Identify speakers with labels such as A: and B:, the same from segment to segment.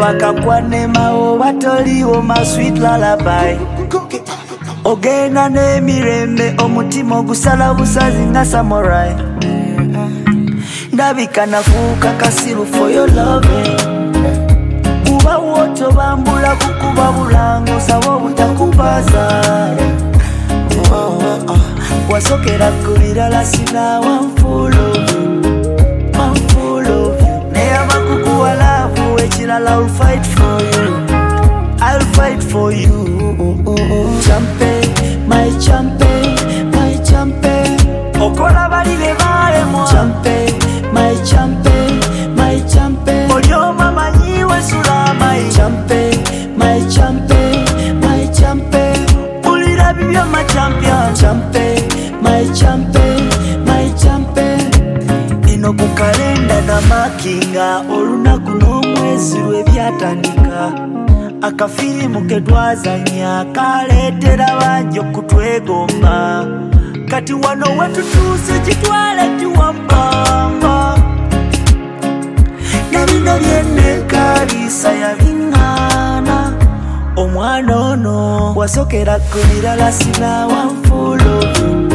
A: bakakwanema oba toliwo my sweet lullaby. Ogenda n'emirembe omutima ogusala busazi nga samurai. Ndabika nafuuka kasiru for your loving. Kuba woto bambula kukuba bulango sawa obutakubaza. Wasokera kubirala sina one full of you. Never kukuwa love ekirala I'll fight for you. I'll fight for you. Champe, my champe, my champe. Okola bali bevale mwa. Champe, my champe, my champe. Olyo mama nyiwe sura my champe, my champe, my champe. Ulira bibyo my champion. Champe, my champe, my champe. Ino kukalenda na makinga olunaku n'omwezi lwebyatandika. Akafilimu ke twazanya kaleetera bangi okutwegomba. Kati wano wetutuuse kitwale tuwampamba. Na bino byennekalisa yabiŋŋaana. Omwana ono wasokera ku birala sina one full of you.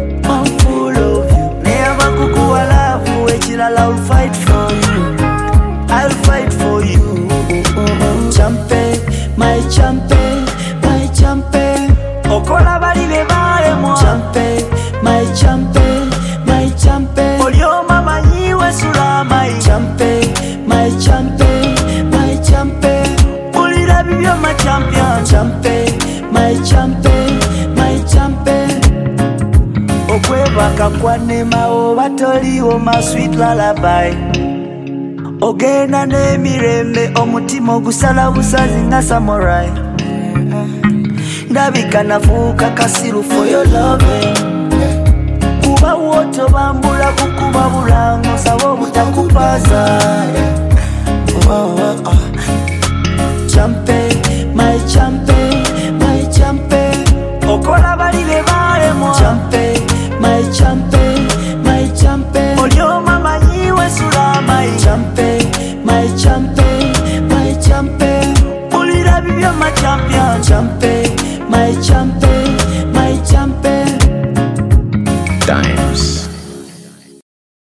A: Never kukuwa love ekirala I'll fight for you. I'll fight for you. Champe, my champe, my champe. Okola bali bevale mwa. Champe, my champe, my champe. Olyo mama nyiwe sura my champe, my champe, my champe. Ulira bibyo my champion. Champe, my champe, my champe. Okwebaka kwanema oba toliwo my sweet lullaby. Ogenda n'emirembe omutima ogusala busazi nga samurai. Ndabika nafuuka kasiru for your loving. Kuba woto bambula kukuba bulango sawa obutakubaza. Champe, my champe.